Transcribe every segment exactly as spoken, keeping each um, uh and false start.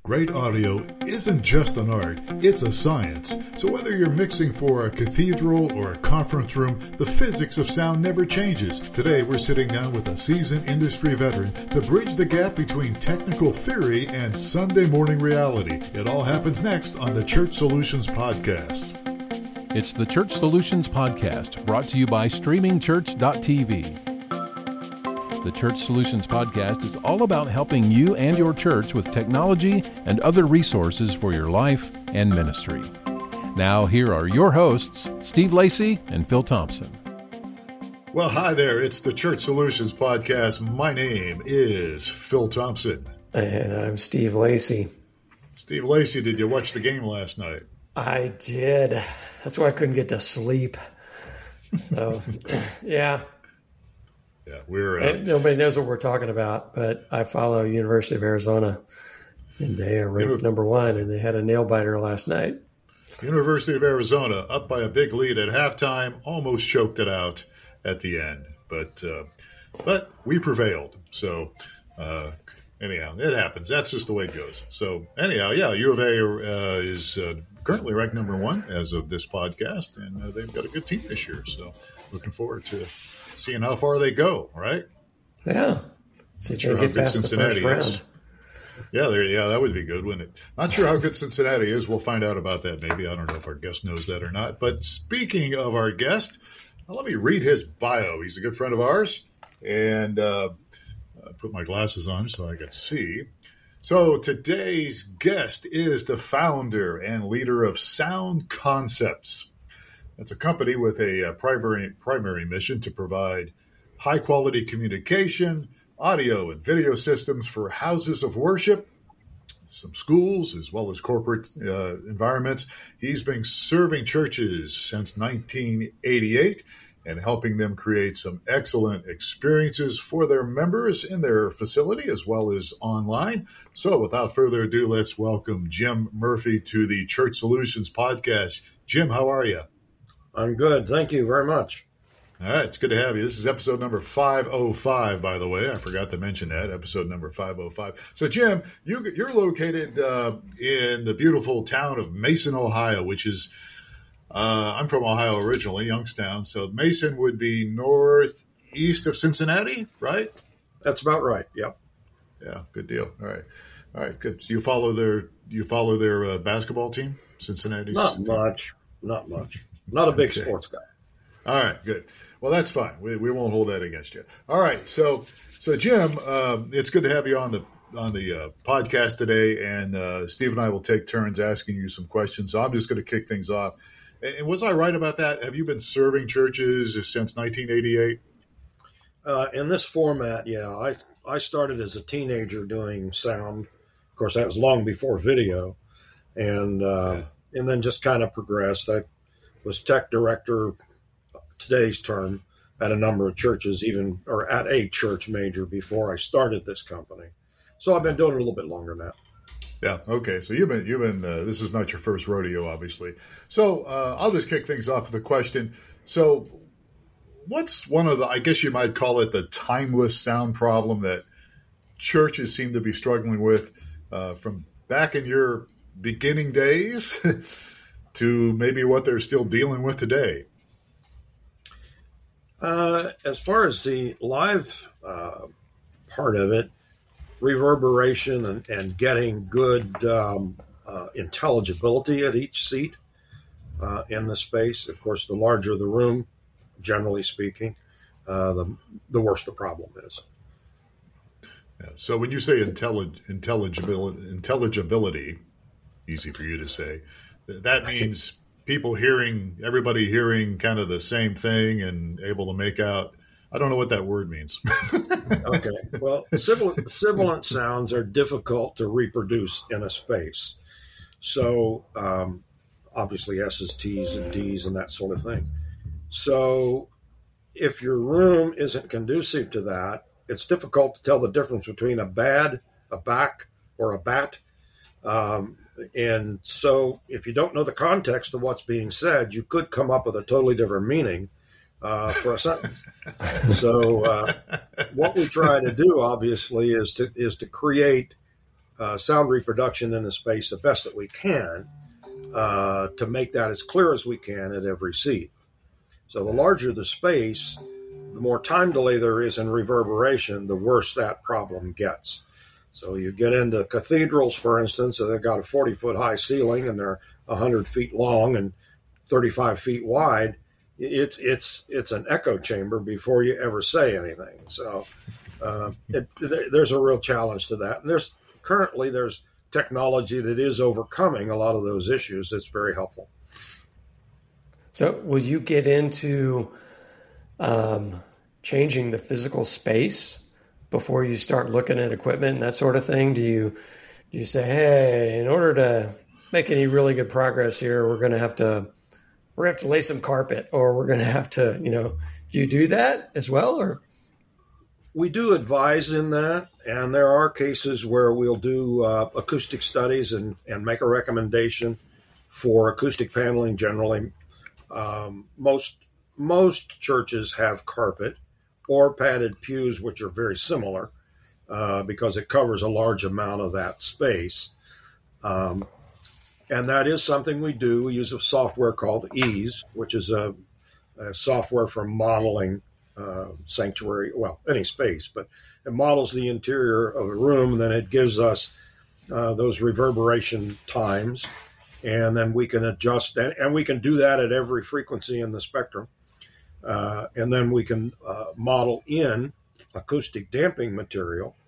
Great audio isn't just an art, it's a science. So whether you're mixing for a cathedral or a conference room, the physics of sound never changes. Today we're sitting down with a seasoned industry veteran to bridge the gap between technical theory and Sunday morning reality. It all happens next on the Church Solutions Podcast. It's the Church Solutions Podcast, brought to you by streaming church dot t v. The Church Solutions Podcast is all about helping you and your church with technology and other resources for your life and ministry. Now, here are your hosts, Steve Lacy and Phil Thompson. Well, hi there. It's the Church Solutions Podcast. My name is Phil Thompson. And I'm Steve Lacy. Steve Lacy, did you watch the game last night? I did. That's why I couldn't get to sleep. So, yeah. Yeah, we're uh, nobody knows what we're talking about, but I follow University of Arizona, and they are ranked number one, and they had a nail biter last night. University of Arizona up by a big lead at halftime, almost choked it out at the end, but uh, but we prevailed. So uh, anyhow, it happens. That's just the way it goes. So anyhow, yeah, U of A uh, is uh, currently ranked number one as of this podcast, and uh, they've got a good team this year. So looking forward to seeing how far they go, right? Yeah. See if sure they get past Cincinnati the first is. round. Yeah, there. Yeah, that would be good, wouldn't it? Not sure how good Cincinnati is. We'll find out about that maybe. I don't know if our guest knows that or not. But speaking of our guest, let me read his bio. He's a good friend of ours. And uh, I put my glasses on so I could see. So today's guest is the founder and leader of Sound Concepts. It's a company with a primary primary mission to provide high-quality communication, audio, and video systems for houses of worship, some schools, as well as corporate uh, environments. He's been serving churches since nineteen eighty-eight and helping them create some excellent experiences for their members in their facility as well as online. So without further ado, let's welcome Jim Murphy to the Church Solutions Podcast. Jim, how are you? I'm good. Thank you very much. All right. It's good to have you. This is episode number five oh five, by the way. I forgot to mention that, episode number five oh five. So, Jim, you, you're located uh, in the beautiful town of Mason, Ohio, which is, uh, I'm from Ohio originally, Youngstown. So Mason would be northeast of Cincinnati, right? That's about right. Yep. Yeah. Good deal. All right. All right. Good. So you follow their, you follow their uh, basketball team, Cincinnati? Not much. Not much. Not a big okay. sports guy. All right, good. Well, that's fine. We we won't hold that against you. All right, so so Jim, um, it's good to have you on the on the uh, podcast today, and uh, Steve and I will take turns asking you some questions. So I'm just going to kick things off. And was I right about that? Have you been serving churches since nineteen eighty-eight? Uh, in this format, yeah. I I started as a teenager doing sound. Of course, that was long before video, and uh, yeah. and then just kind of progressed. I was tech director, today's term, at a number of churches, even or at a church major before I started this company. So I've been doing it a little bit longer now. Yeah. Okay. So you've been you've been. Uh, this is not your first rodeo, obviously. So uh, I'll just kick things off with a question. So, what's one of the? I guess you might call it the timeless sound problem that churches seem to be struggling with uh, from back in your beginning days. To maybe what they're still dealing with today? Uh, as far as the live uh, part of it, reverberation and, and getting good um, uh, intelligibility at each seat uh, in the space. Of course, the larger the room, generally speaking, uh, the the worse the problem is. Yeah. So when you say intellig- intelligibility, intelligibility, easy for you to say, that means people hearing, everybody hearing kind of the same thing and able to make out. I don't know what that word means. Okay. Well, sibilant, sibilant sounds are difficult to reproduce in a space. So um, obviously S's, T's, and D's and that sort of thing. So if your room isn't conducive to that, it's difficult to tell the difference between a bad, a back, or a bat. Um, And so if you don't know the context of what's being said, you could come up with a totally different meaning uh, for a sentence. So uh, what we try to do, obviously, is to is to create uh, sound reproduction in the space the best that we can uh, to make that as clear as we can at every seat. So the larger the space, the more time delay there is in reverberation, the worse that problem gets. So you get into cathedrals, for instance, so they've got a forty-foot high ceiling and they're one hundred feet long and thirty-five feet wide. It's it's it's an echo chamber before you ever say anything. So uh, it, there's a real challenge to that. And there's currently there's technology that is overcoming a lot of those issues. That's very helpful. So will you get into um, changing the physical space before you start looking at equipment and that sort of thing? Do you do you say, hey, in order to make any really good progress here, we're going to have to we're going to have to lay some carpet, or we're going to have to, you know, do you do that as well? Or we do advise in that, and there are cases where we'll do uh, acoustic studies and, and make a recommendation for acoustic paneling. Generally, um, most most churches have carpet or padded pews, which are very similar uh, because it covers a large amount of that space. Um, and that is something we do. We use a software called Ease, which is a, a software for modeling uh, sanctuary, well, any space, but it models the interior of a room, and then it gives us uh, those reverberation times, and then we can adjust that, and we can do that at every frequency in the spectrum. Uh, and then we can uh, model in acoustic damping material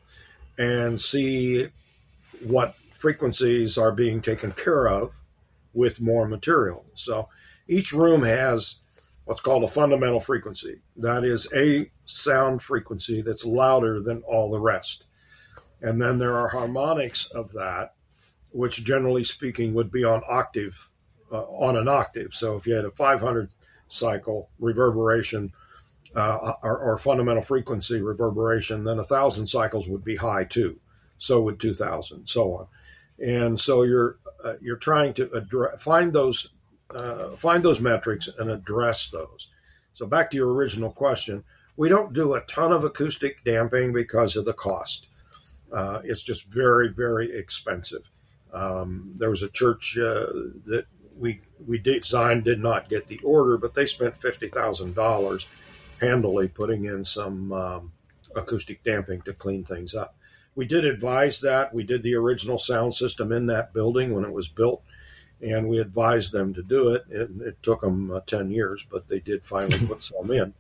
and see what frequencies are being taken care of with more material. So each room has what's called a fundamental frequency. That is a sound frequency that's louder than all the rest. And then there are harmonics of that, which generally speaking would be on octave, uh, on an octave. So if you had a five hundred cycle reverberation uh, or, or fundamental frequency reverberation, then a thousand cycles would be high too. So would two thousand, so on. And so you're uh, you're trying to address, find those uh, find those metrics and address those. So back to your original question, we don't do a ton of acoustic damping because of the cost. Uh, it's just very, very expensive. Um, there was a church uh, that we we designed, did not get the order, but they spent fifty thousand dollars handily putting in some um, acoustic damping to clean things up. We did advise that. We did the original sound system in that building when it was built, and we advised them to do it. It, it took them uh, ten years, but they did finally put some in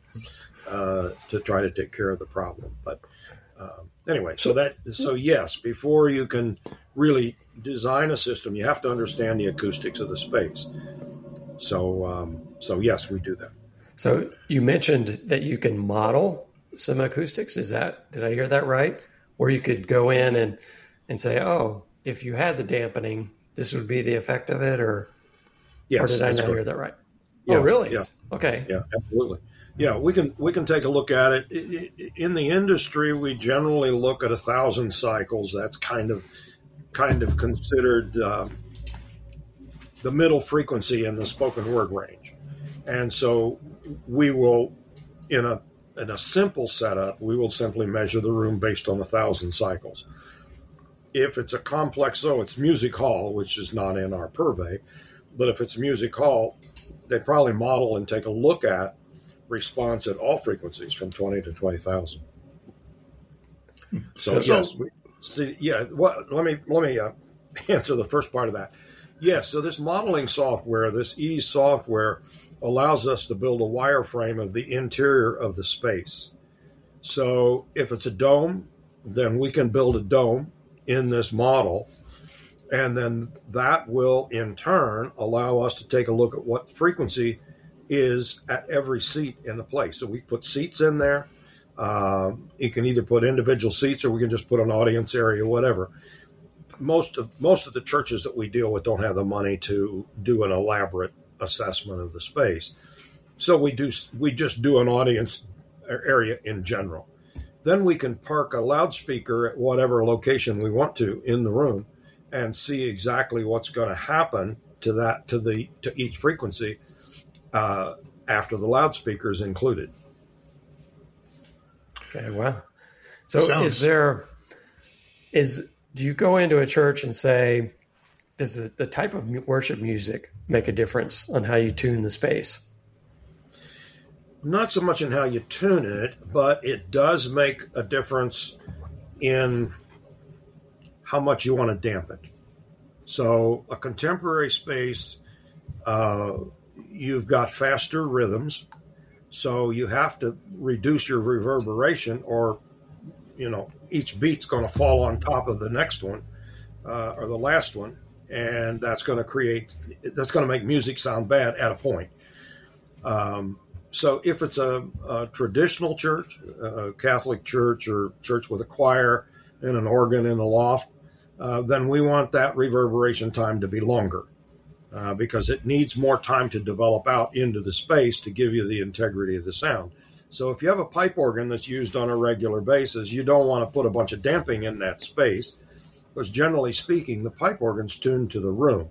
uh, to try to take care of the problem. But uh, anyway, so that so yes, before you can really design a system, you have to understand the acoustics of the space. So, um, so yes, we do that. So you mentioned that you can model some acoustics. Is that, did I hear that right? Where you could go in and, and say, oh, if you had the dampening, this would be the effect of it, or, yes, or did I not correct. hear that right? Yeah, oh, really? Yeah. Okay. Yeah, absolutely. Yeah, we can we can take a look at it. In the industry, we generally look at a thousand cycles. That's kind of kind of considered uh, the middle frequency in the spoken word range. And so we will, in a in a simple setup, we will simply measure the room based on a thousand cycles. If it's a complex, so it's music hall, which is not in our purvey, but if it's music hall, they probably model and take a look at response at all frequencies from twenty to twenty thousand. So, so yes, we, see, yeah. What? Let me let me uh, answer the first part of that. Yes. So this modeling software, this Ease software, allows us to build a wireframe of the interior of the space. So if it's a dome, then we can build a dome in this model, and then that will in turn allow us to take a look at what frequency is at every seat in the place. So we put seats in there. Um, you can either put individual seats, or we can just put an audience area, whatever. Most of most of the churches that we deal with don't have the money to do an elaborate assessment of the space, so we do we just do an audience area in general. Then we can park a loudspeaker at whatever location we want to in the room, and see exactly what's going to happen to that to the to each frequency uh, after the loudspeaker is included. Okay, wow. So Sounds- is there is do you go into a church and say, does the, the type of worship music make a difference on how you tune the space? Not so much in how you tune it, but it does make a difference in how much you want to dampen. So a contemporary space, uh, you've got faster rhythms, so you have to reduce your reverberation, or, you know, each beat's going to fall on top of the next one, uh, or the last one, and that's going to create, that's going to make music sound bad at a point. Um, So if it's a, a traditional church, a Catholic church or church with a choir and an organ in the loft, uh, then we want that reverberation time to be longer uh, because it needs more time to develop out into the space to give you the integrity of the sound. So if you have a pipe organ that's used on a regular basis, you don't want to put a bunch of damping in that space because generally speaking, the pipe organ's tuned to the room.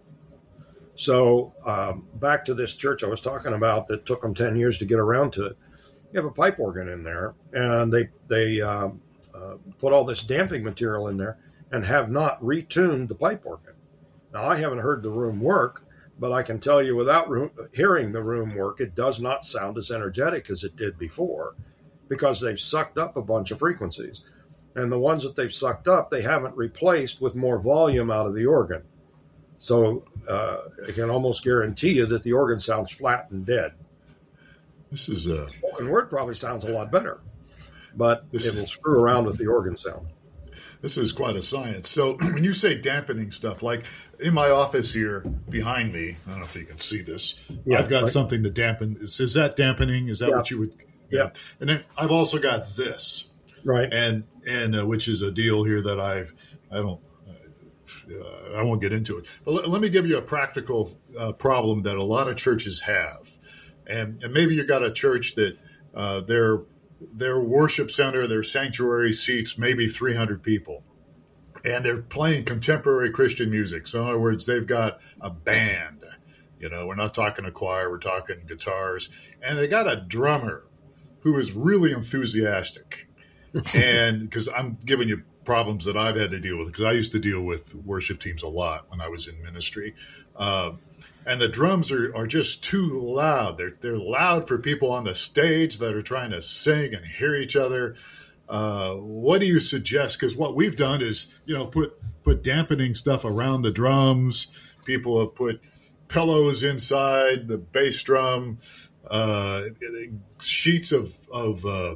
So um, back to this church I was talking about that took them ten years to get around to it. You have a pipe organ in there, and they they um, uh, put all this damping material in there and have not retuned the pipe organ. Now, I haven't heard the room work, but I can tell you without room, hearing the room work, it does not sound as energetic as it did before because they've sucked up a bunch of frequencies. And the ones that they've sucked up, they haven't replaced with more volume out of the organ. So uh, I can almost guarantee you that the organ sounds flat and dead. This is a spoken word probably sounds a lot better, but this, it will screw around with the organ sound. This is quite a science. So when you say dampening stuff, like in my office here behind me, I don't know if you can see this. Yeah, I've got like, something to dampen. Is, is that dampening? Is that yeah. what you would? Yeah. yeah. And then I've also got this, right? And and uh, which is a deal here that I've I don't. Uh, I won't get into it, but let, let me give you a practical uh, problem that a lot of churches have, and, and maybe you got a church that uh, their their worship center, their sanctuary seats maybe three hundred people, and they're playing contemporary Christian music. So in other words, they've got a band. You know, we're not talking a choir, we're talking guitars, and they got a drummer who is really enthusiastic, and because I'm giving you problems that I've had to deal with because I used to deal with worship teams a lot when I was in ministry. Uh, and the drums are, are just too loud. They're, they're loud for people on the stage that are trying to sing and hear each other. Uh, what do you suggest? Because what we've done is, you know, put, put dampening stuff around the drums. People have put pillows inside the bass drum, uh, sheets of, of, uh,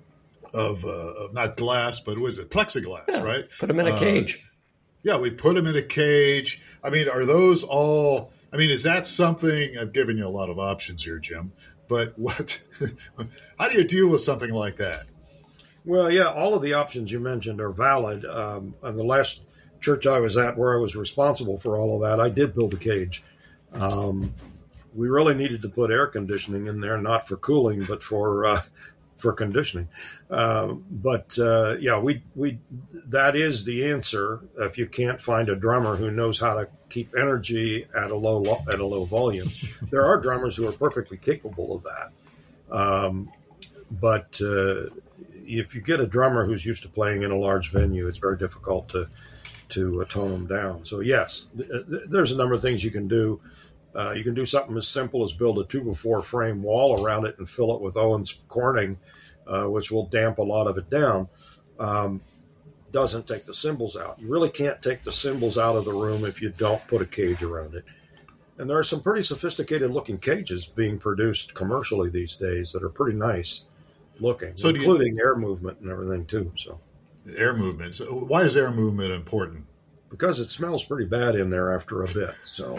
Of, uh, of not glass, but what is it? Plexiglass, yeah, right? Put them in a cage. Uh, yeah, we put them in a cage. I mean, are those all? I mean, is that something? I've given you a lot of options here, Jim. But what? How do you deal with something like that? Well, yeah, all of the options you mentioned are valid. Um, and the last church I was at, where I was responsible for all of that, I did build a cage. Um, we really needed to put air conditioning in there, not for cooling, but for uh, for conditioning. Uh, but uh, yeah, we we that is the answer. If you can't find a drummer who knows how to keep energy at a low at a low volume, there are drummers who are perfectly capable of that. Um, but uh, if you get a drummer who's used to playing in a large venue, it's very difficult to to tone them down. So yes, th- there's a number of things you can do. Uh, you can do something as simple as build a two by four frame wall around it and fill it with Owens Corning, uh, which will damp a lot of it down. Um, doesn't take the cymbals out. You really can't take the cymbals out of the room if you don't put a cage around it. And there are some pretty sophisticated looking cages being produced commercially these days that are pretty nice looking, so including you, air movement and everything too. So air movement. So why is air movement important? Because it smells pretty bad in there after a bit. So.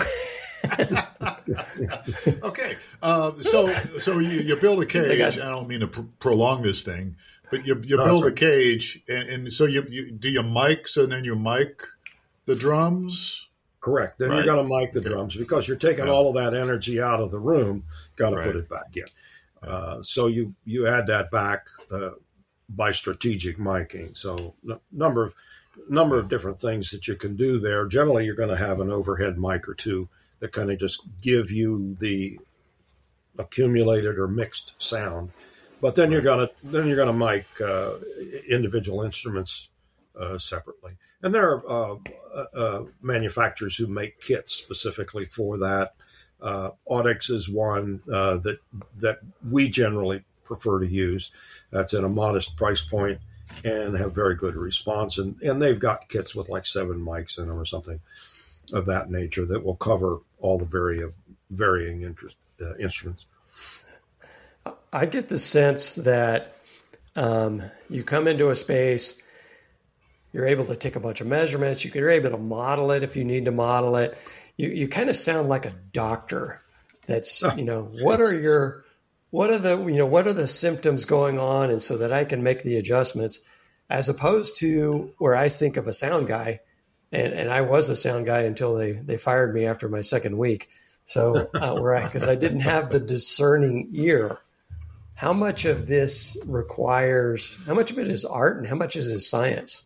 Okay, uh, so so you, you build a cage. I don't mean to pr- prolong this thing, but you you no, build a right. cage, and, and so you, you do you mic, so then you mic the drums. Correct. Then right. you got to mic the okay. drums because you're taking yeah. all of that energy out of the room. Got to right. put it back in. Uh, so you you add that back uh, by strategic miking. So n- number of number of different things that you can do there. Generally, you're going to have an overhead mic or two that kind of just give you the accumulated or mixed sound, but then you're gonna then you're gonna mic uh, individual instruments uh, separately. And there are uh, uh, manufacturers who make kits specifically for that. Uh, Audix is one uh, that that we generally prefer to use. That's at a modest price point and have very good response. And, and they've got kits with like seven mics in them or something of that nature that will cover all the vari- varying interest, uh, instruments. I get the sense that um, you come into a space, you're able to take a bunch of measurements, you you're able to model it if you need to model it. You you kind of sound like a doctor. That's, you know, what are your what are the you know what are the symptoms going on, and so that I can make the adjustments, as opposed to where I think of a sound guy, and, and I was a sound guy until they they fired me after my second week. So uh, where I because I didn't have the discerning ear. How much of this requires? How much of it is art, and how much is it science?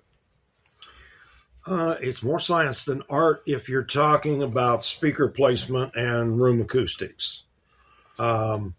Uh, it's more science than art if you're talking about speaker placement and room acoustics. Um,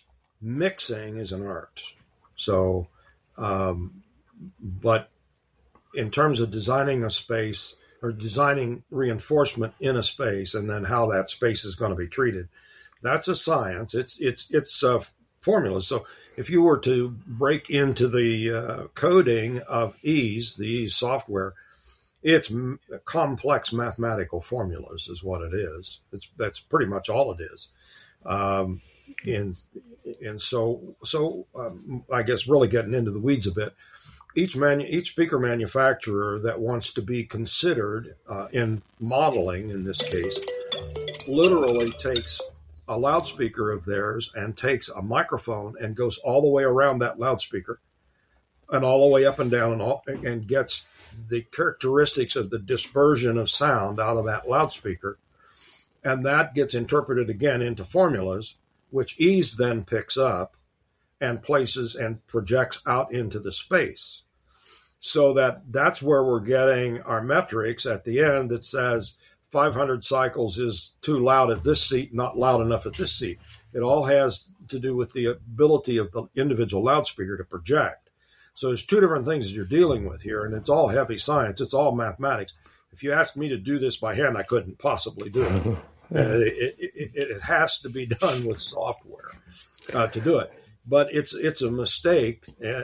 mixing is an art. So, um, but in terms of designing a space or designing reinforcement in a space and then how that space is going to be treated, that's a science. It's, it's, it's uh, formulas. So if you were to break into the uh, coding of Ease, the Ease software, it's m- complex mathematical formulas is what it is. It's that's pretty much all it is. Um, and and so so um, I guess really getting into the weeds a bit. Each manu- each speaker manufacturer that wants to be considered uh, in modeling, in this case, literally takes a loudspeaker of theirs and takes a microphone and goes all the way around that loudspeaker and all the way up and down and all, and gets the characteristics of the dispersion of sound out of that loudspeaker. And that gets interpreted again into formulas, which Ease then picks up and places and projects out into the space. So that that's where we're getting our metrics at the end that says five hundred cycles is too loud at this seat, not loud enough at this seat. It all has to do with the ability of the individual loudspeaker to project. So there's two different things that you're dealing with here, and it's all heavy science. It's all mathematics. If you asked me to do this by hand, I couldn't possibly do it. And it, it, it, it has to be done with software uh, to do it. But it's it's a mistake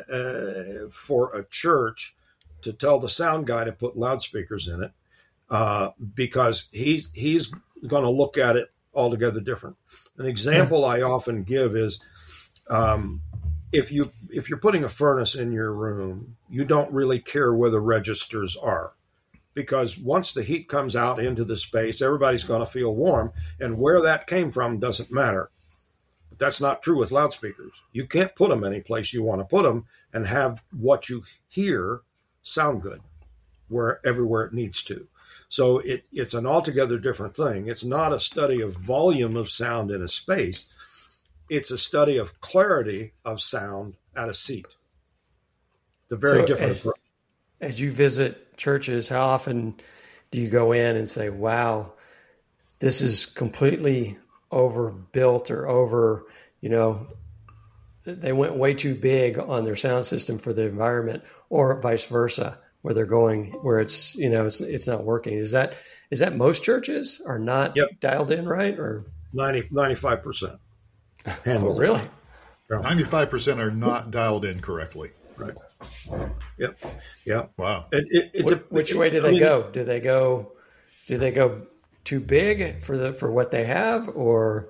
uh, for a church to tell the sound guy to put loudspeakers in it uh, because he's he's going to look at it altogether different. An example I often give is. Um, If you if you're putting a furnace in your room, you don't really care where the registers are, because once the heat comes out into the space, everybody's going to feel warm, and where that came from doesn't matter. But that's not true with loudspeakers. You can't put them any place you want to put them and have what you hear sound good where everywhere it needs to. So it, it's an altogether different thing. It's not a study of volume of sound in a space. It's a study of clarity of sound at a seat. It's a very so different as, approach. As you visit churches, how often do you go in and say, wow, this is completely overbuilt or over, you know, they went way too big on their sound system for the environment, or vice versa, where they're going, where it's, you know, it's it's not working. Is that is that most churches are not yep. dialed in right? Or ninety, ninety-five percent. Oh, really? ninety-five percent are not dialed in correctly. Right. Yep. Yep. Wow. It, it, it, which, which it, way do they I mean, go? Do they go? Do they go too big for the for what they have, or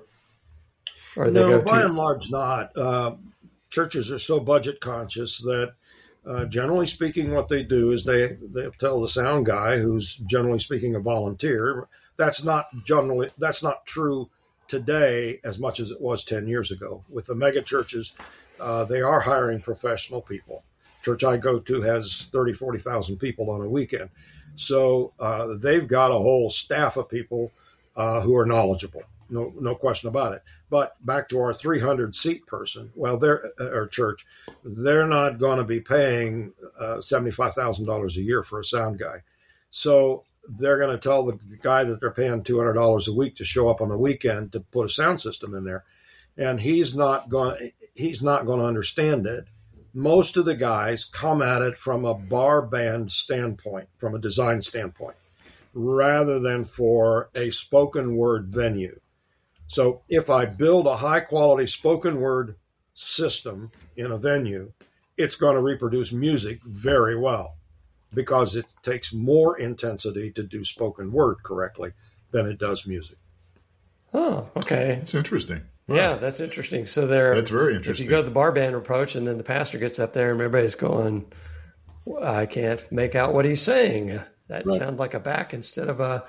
or they no? go By too... and large, not. Uh, churches are so budget conscious that, uh, generally speaking, what they do is they they tell the sound guy, who's generally speaking a volunteer. That's not generally that's not true today as much as it was ten years ago. With the mega churches, uh, they are hiring professional people. Church I go to has thirty, forty thousand people on a weekend. So uh, they've got a whole staff of people uh, who are knowledgeable. No, no question about it. But back to our three hundred seat person, well, they're our church, they're not going to be paying uh, seventy-five thousand dollars a year for a sound guy. So they're going to tell the guy that they're paying two hundred dollars a week to show up on the weekend to put a sound system in there. And he's not going he's not going to understand it most of the guys come at it from a bar band standpoint, from a design standpoint, rather than for a spoken word venue. So if I build a high quality spoken word system in a venue, it's going to reproduce music very well because it takes more intensity to do spoken word correctly than it does music. Oh, okay. It's interesting. Wow. Yeah, that's interesting. So there, that's very interesting. If you go to the bar band approach and then the pastor gets up there and everybody's going, I can't make out what he's saying. That right. sounds like a back instead of a,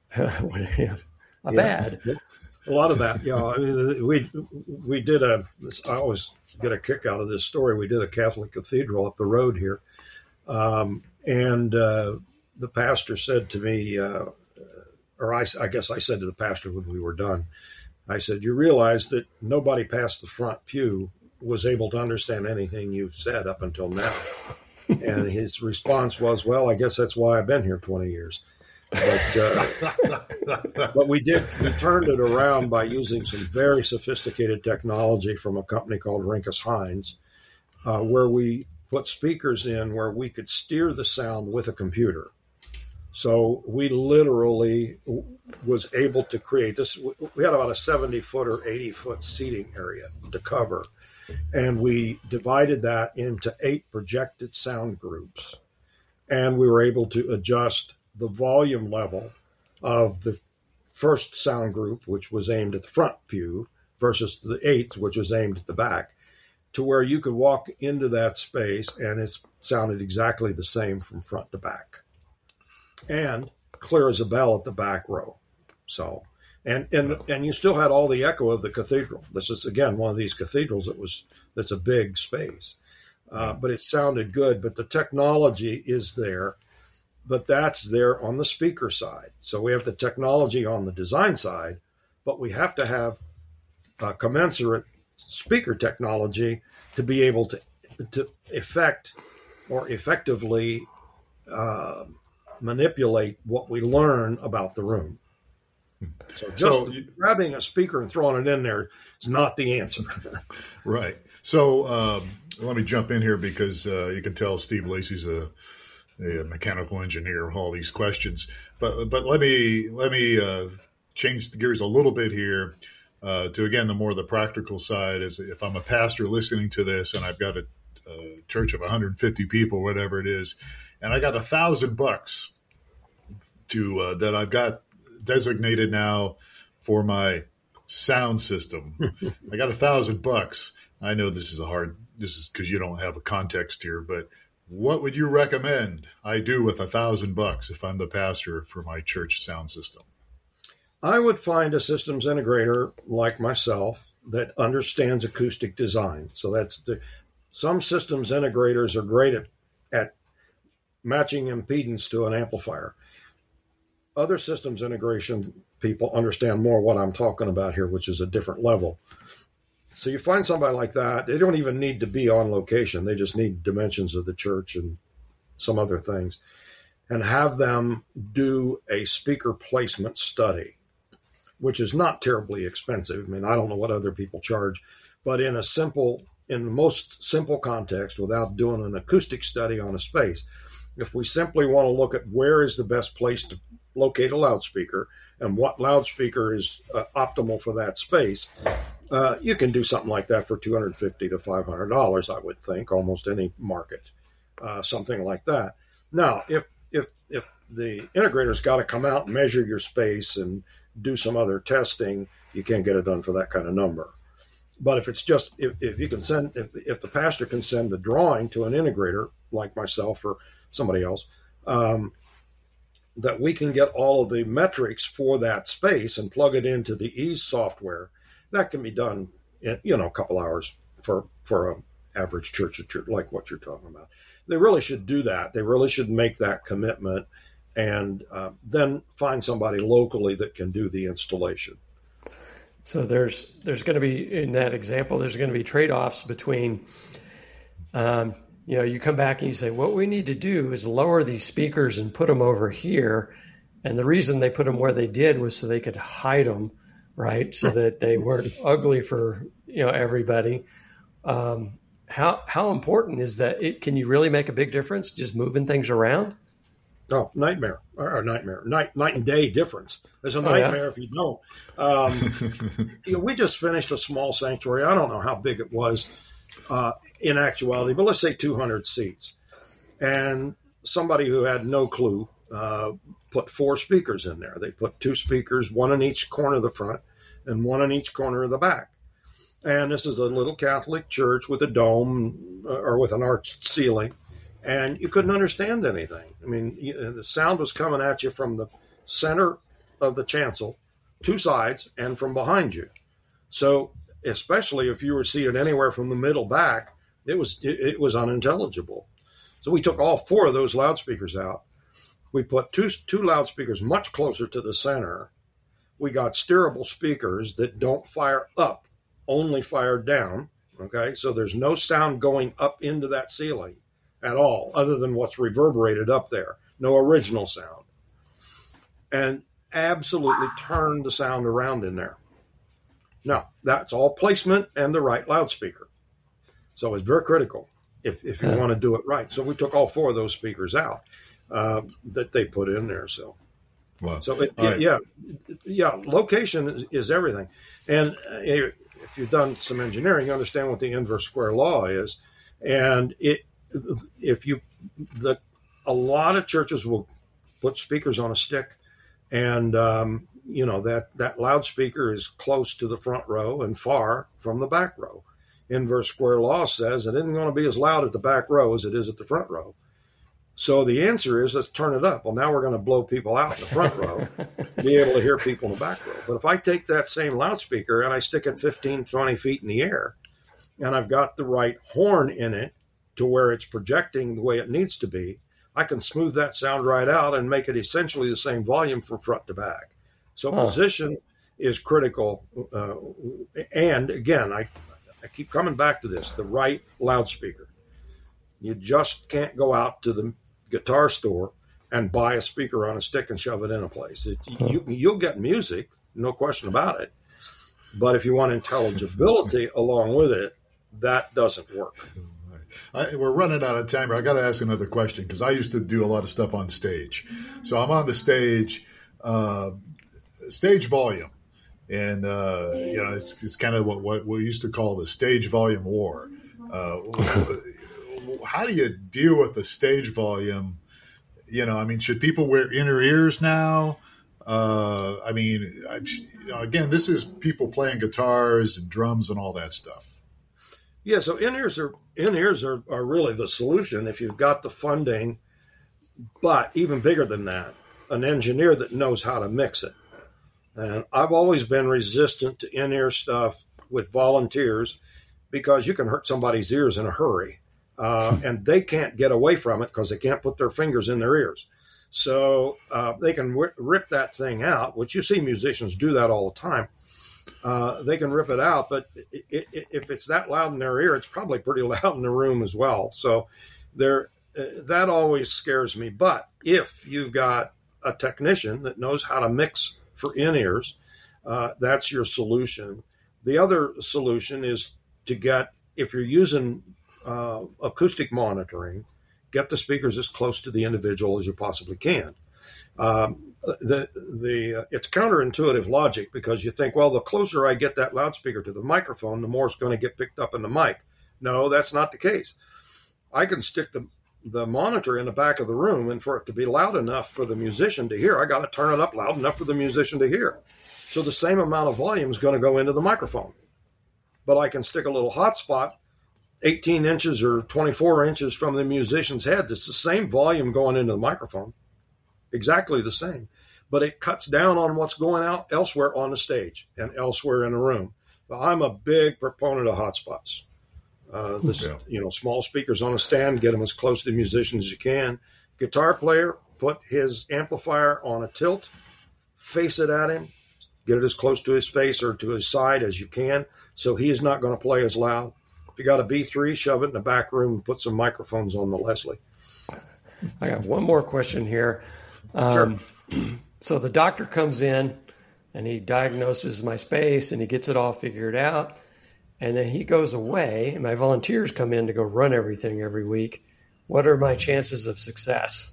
a yeah. bad. A lot of that, yeah. I mean, we we did a. I always get a kick out of this story. We did a Catholic cathedral up the road here, um, and uh, the pastor said to me, uh, or I, I guess I said to the pastor when we were done, I said, "You realize that nobody past the front pew was able to understand anything you've said up until now." And his response was, "Well, I guess that's why I've been here twenty years." But, uh, but we did, we turned it around by using some very sophisticated technology from a company called Rinkus Hines, uh, where we put speakers in where we could steer the sound with a computer. So we literally was able to create this. We had about a seventy foot or eighty foot seating area to cover. And we divided that into eight projected sound groups. And we were able to adjust the volume level of the first sound group, which was aimed at the front pew, versus the eighth, which was aimed at the back, to where you could walk into that space and it sounded exactly the same from front to back. And clear as a bell at the back row. So, and and and you still had all the echo of the cathedral. This is, again, one of these cathedrals that was that's a big space. Uh, but it sounded good, but the technology is there. But that's there on the speaker side. So we have the technology on the design side, but we have to have a commensurate speaker technology to be able to to effect or effectively uh, manipulate what we learn about the room. So just so you, grabbing a speaker and throwing it in there is not the answer. Right. So um, let me jump in here because uh, you can tell Steve Lacey's a a mechanical engineer, all these questions. But but let me let me uh, change the gears a little bit here uh, to, again, the more the practical side. Is if I'm a pastor listening to this and I've got a, a church of one hundred fifty people, whatever it is, and I got a thousand bucks to uh, that I've got designated now for my sound system. I got a thousand bucks. I know this is a hard, this is because you don't have a context here, but what would you recommend I do with a thousand bucks if I'm the pastor for my church sound system? I would find a systems integrator like myself that understands acoustic design. So that's the, some systems integrators are great at, at matching impedance to an amplifier. Other systems integration people understand more what I'm talking about here, which is a different level. So you find somebody like that, they don't even need to be on location. They just need dimensions of the church and some other things, and have them do a speaker placement study, which is not terribly expensive. I mean, I don't know what other people charge, but in a simple, in the most simple context, without doing an acoustic study on a space, if we simply want to look at where is the best place to locate a loudspeaker and what loudspeaker is uh, optimal for that space, Uh, you can do something like that for two hundred fifty to five hundred dollars, I would think, almost any market, uh, something like that. Now, if if if the integrator's got to come out and measure your space and do some other testing, you can't get it done for that kind of number. But if it's just if, if you can send if the, if the pastor can send the drawing to an integrator like myself or somebody else, um, that we can get all of the metrics for that space and plug it into the Ease software. That can be done in, you know, a couple hours for, for an average church, church like what you're talking about. They really should do that. They really should make that commitment and uh, then find somebody locally that can do the installation. So there's there's going to be, in that example, there's going to be trade-offs between, um, you know, you come back and you say, what we need to do is lower these speakers and put them over here. And the reason they put them where they did was so they could hide them, right? So that they weren't ugly for, you know, everybody. Um, how how important is that? It, can you really make a big difference just moving things around? Oh, nightmare or nightmare, night night and day difference. There's a nightmare oh, yeah. if you don't. Um, you know, we just finished a small sanctuary. I don't know how big it was uh, in actuality, but let's say two hundred seats. And somebody who had no clue uh, put four speakers in there. They put two speakers, one in each corner of the front and one in each corner of the back. And this is a little Catholic church with a dome uh, or with an arched ceiling. And you couldn't understand anything. I mean, you, the sound was coming at you from the center of the chancel, two sides, and from behind you. So especially if you were seated anywhere from the middle back, it was it, it was unintelligible. So we took all four of those loudspeakers out. We put two two loudspeakers much closer to the center. We got steerable speakers that don't fire up, only fire down. Okay, so there's no sound going up into that ceiling at all, other than what's reverberated up there. No original sound. And absolutely turned the sound around in there. Now, that's all placement and the right loudspeaker. So it's very critical if, if you want to do it right. So we took all four of those speakers out uh, that they put in there. So, wow. so it, right. yeah, yeah, location is, is everything. And uh, if you've done some engineering, you understand what the inverse square law is. And it, if you, the, a lot of churches will put speakers on a stick, and um, you know that that loudspeaker is close to the front row and far from the back row. Inverse square law says it isn't going to be as loud at the back row as it is at the front row. So the answer is, let's turn it up. Well, now we're going to blow people out in the front row, be able to hear people in the back row. But if I take that same loudspeaker and I stick it fifteen, twenty feet in the air, and I've got the right horn in it to where it's projecting the way it needs to be, I can smooth that sound right out and make it essentially the same volume from front to back. So huh. position is critical. Uh, and again, I, I keep coming back to this, the right loudspeaker. You just can't go out to the guitar store and buy a speaker on a stick and shove it in a place. It, huh. you, you'll get music, no question about it. But if you want intelligibility along with it, that doesn't work. I, we're running out of time. I got to ask another question because I used to do a lot of stuff on stage. So I'm on the stage, uh, stage volume, and uh, you know it's, it's kind of what, what we used to call the stage volume war. Uh, how do you deal with the stage volume? You know, I mean, should people wear inner ears now? Uh, I mean, I, you know, again, this is people playing guitars and drums and all that stuff. Yeah, so in-ears are in-ears are, are really the solution if you've got the funding, but even bigger than that, an engineer that knows how to mix it. And I've always been resistant to in-ear stuff with volunteers because you can hurt somebody's ears in a hurry, uh, and they can't get away from it because they can't put their fingers in their ears. So uh, they can w- rip that thing out, which you see musicians do that all the time. Uh, they can rip it out, but it, it, if it's that loud in their ear, it's probably pretty loud in the room as well. So there, uh, that always scares me. But if you've got a technician that knows how to mix for in-ears, uh, that's your solution. The other solution is to get, if you're using uh, acoustic monitoring, get the speakers as close to the individual as you possibly can. Um, the the uh, it's counterintuitive logic because you think, well, the closer I get that loudspeaker to the microphone, the more it's going to get picked up in the mic. No, that's not the case. I can stick the the monitor in the back of the room, and for it to be loud enough for the musician to hear, I got to turn it up loud enough for the musician to hear. So the same amount of volume is going to go into the microphone. But I can stick a little hotspot eighteen inches or twenty-four inches from the musician's head. It's the same volume going into the microphone. Exactly the same, but it cuts down on what's going out elsewhere on the stage and elsewhere in the room. Now, I'm a big proponent of hotspots. Uh, this, yeah. you know, small speakers on a stand, get them as close to the musician as you can. Guitar player, put his amplifier on a tilt, face it at him, get it as close to his face or to his side as you can, so he is not going to play as loud. If you got a B three, shove it in the back room and put some microphones on the Leslie. I got one more question here. Um, sure. So the doctor comes in and he diagnoses my space and he gets it all figured out. and then he goes away, and my volunteers come in to go run everything every week, what are my chances of success?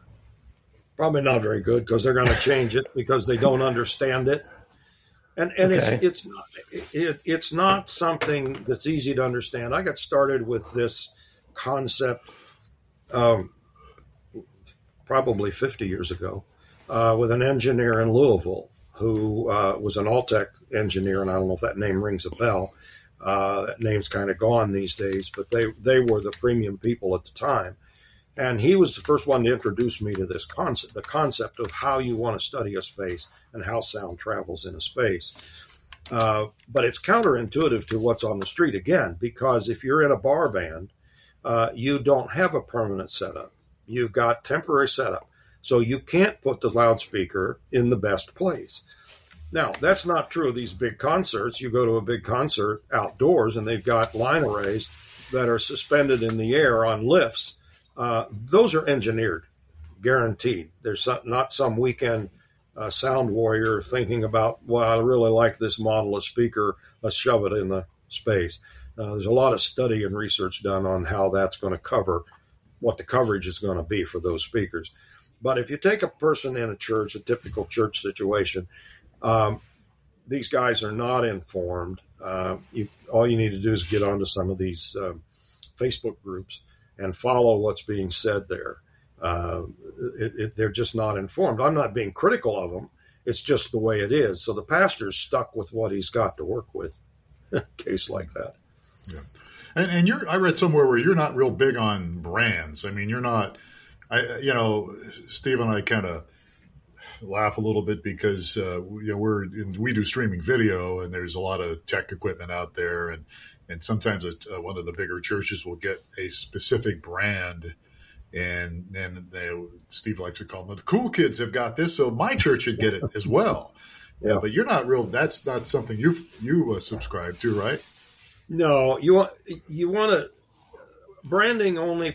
Probably not very good, because they're going to change it because they don't understand it. And and okay. it's it's not, it, it's not something that's easy to understand. I got started with this concept um, probably fifty years ago uh, with an engineer in Louisville who uh, was an Altec engineer, and I don't know if that name rings a bell. Uh, that name's kind of gone these days, but they they were the premium people at the time. And he was the first one to introduce me to this concept, the concept of how you want to study a space and how sound travels in a space. Uh, but it's counterintuitive to what's on the street, again, because if you're in a bar band, uh, you don't have a permanent setup. You've got temporary setup. So you can't put the loudspeaker in the best place. Now, that's not true of these big concerts. You go to a big concert outdoors and they've got line arrays that are suspended in the air on lifts. Uh, those are engineered, guaranteed. There's some, not some weekend uh, sound warrior thinking about, well, I really like this model of speaker, let's shove it in the space. Uh, there's a lot of study and research done on how that's going to cover, what the coverage is going to be for those speakers. But if you take a person in a church, a typical church situation, um, these guys are not informed. Uh, you, all you need to do is get onto some of these uh, Facebook groups and follow what's being said there. Uh, it, it, they're just not informed. I'm not being critical of them. It's just the way it is. So the pastor's stuck with what he's got to work with. Case like that. Yeah. And, and you're, I read somewhere where you're not real big on brands. I mean, you're not, I, you know, Steve and I kind of laugh a little bit because, uh, you know, we're, in, we do streaming video and there's a lot of tech equipment out there. And, And sometimes a, uh, one of the bigger churches will get a specific brand, and then they, Steve likes to call them the cool kids have got this, so my church should get it as well. Yeah, but you're not real. That's not something you you uh, subscribe to, right? No, you want you want to. Branding only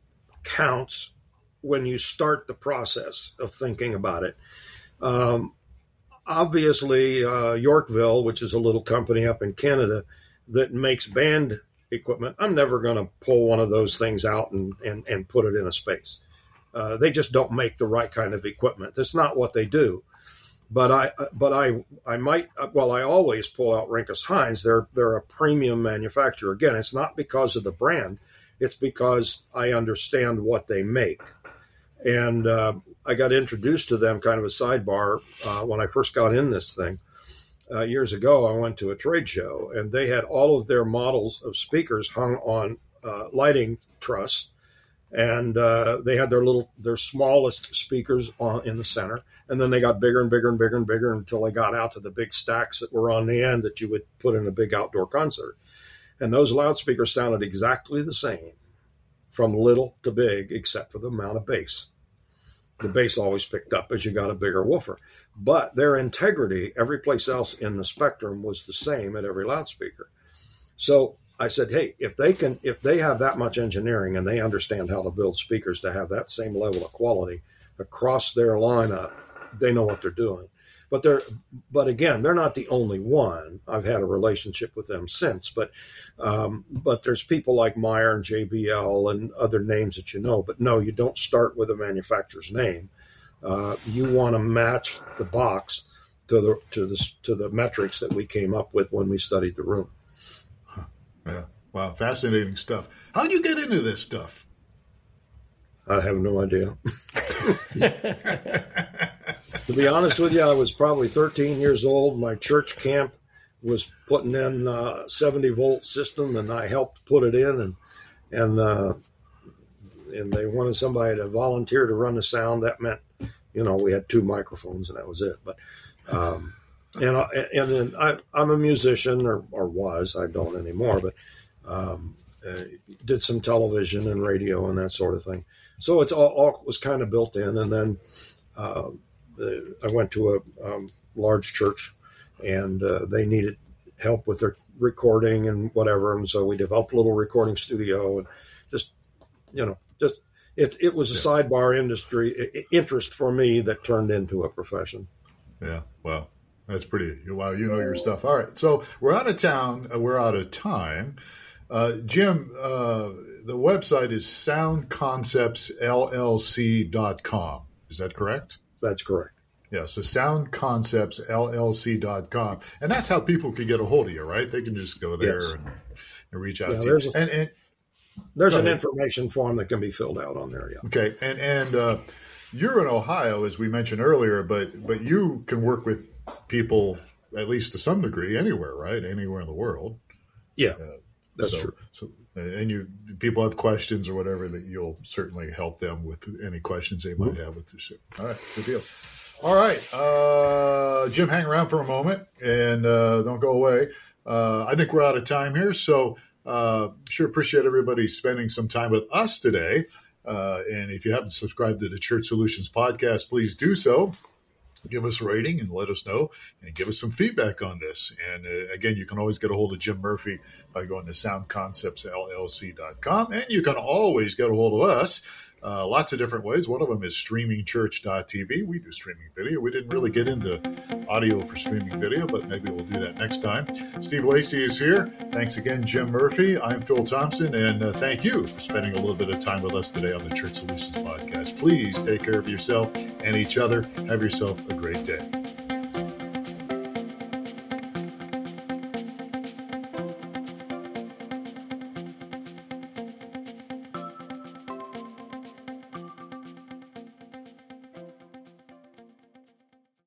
counts when you start the process of thinking about it. Um, obviously, uh, Yorkville, which is a little company up in Canada that makes band equipment, I'm never going to pull one of those things out and, and, and put it in a space. Uh, they just don't make the right kind of equipment. That's not what they do. But I, but I, I might, well, I always pull out Rinkus Hines. They're, they're a premium manufacturer. Again, it's not because of the brand. It's because I understand what they make. And uh, I got introduced to them, kind of a sidebar, uh, when I first got in this thing. Uh, years ago, I went to a trade show, and they had all of their models of speakers hung on uh, lighting truss, and uh, they had their little, their smallest speakers on, in the center, and then they got bigger and bigger and bigger and bigger until they got out to the big stacks that were on the end that you would put in a big outdoor concert. And those loudspeakers sounded exactly the same from little to big, except for the amount of bass. The bass always picked up as you got a bigger woofer. But their integrity, every place else in the spectrum, was the same at every loudspeaker. So I said, hey, if they can, if they have that much engineering and they understand how to build speakers to have that same level of quality across their lineup, they know what they're doing. But they're, but again, they're not the only one. I've had a relationship with them since, but um, but there's people like Meyer and J B L and other names that you know. But no, you don't start with a manufacturer's name. Uh, you want to match the box to the to the to the metrics that we came up with when we studied the room. Huh. Yeah, wow, fascinating stuff. How did you get into this stuff? I have no idea. To be honest with you, I was probably thirteen years old. My church camp was putting in a seventy volt system, and I helped put it in, and and uh, and they wanted somebody to volunteer to run the sound. That meant, you know, we had two microphones, and that was it. But um, and I, and then I, I'm a musician, or or was. I don't anymore, but um, uh, did some television and radio and that sort of thing. So it's all, all was kind of built in, and then. Uh, The, I went to a um, large church, and uh, they needed help with their recording and whatever, and so we developed a little recording studio, and just, you know, just it it was a yeah. sidebar industry interest for me that turned into a profession. Yeah, well, That's pretty, wow, you know your stuff. All right, so we're out of town. Uh, we're out of time. Uh, Jim, uh, the website is sound concepts L L C dot com. Is that correct? That's correct. Yeah, so sound concepts L L C dot com. And that's how people can get a hold of you, right? They can just go there yes. and, and reach out yeah, to you. A, and, and there's an information form that can be filled out on there, yeah. Okay, and, and uh, you're in Ohio, as we mentioned earlier, but but you can work with people, at least to some degree, anywhere, right? Anywhere in the world. Yeah, uh, that's so, true. So, and you people have questions or whatever, that you'll certainly help them with any questions they might have with this. All right, good deal. All right, uh, Jim, hang around for a moment and uh, don't go away. Uh, I think we're out of time here, so uh, sure appreciate everybody spending some time with us today. Uh, and if you haven't subscribed to the Church Solutions podcast, please do so. Give us a rating and let us know, and give us some feedback on this. And uh, again, you can always get a hold of Jim Murphy by going to sound concepts L L C dot com. And you can always get a hold of us uh, lots of different ways. One of them is streaming church dot t v. We do streaming video. We didn't really get into audio for streaming video, but maybe we'll do that next time. Steve Lacey is here. Thanks again, Jim Murphy. I'm Phil Thompson, and uh, thank you for spending a little bit of time with us today on the Church Solutions podcast. Please take care of yourself and each other. Have yourself a great day.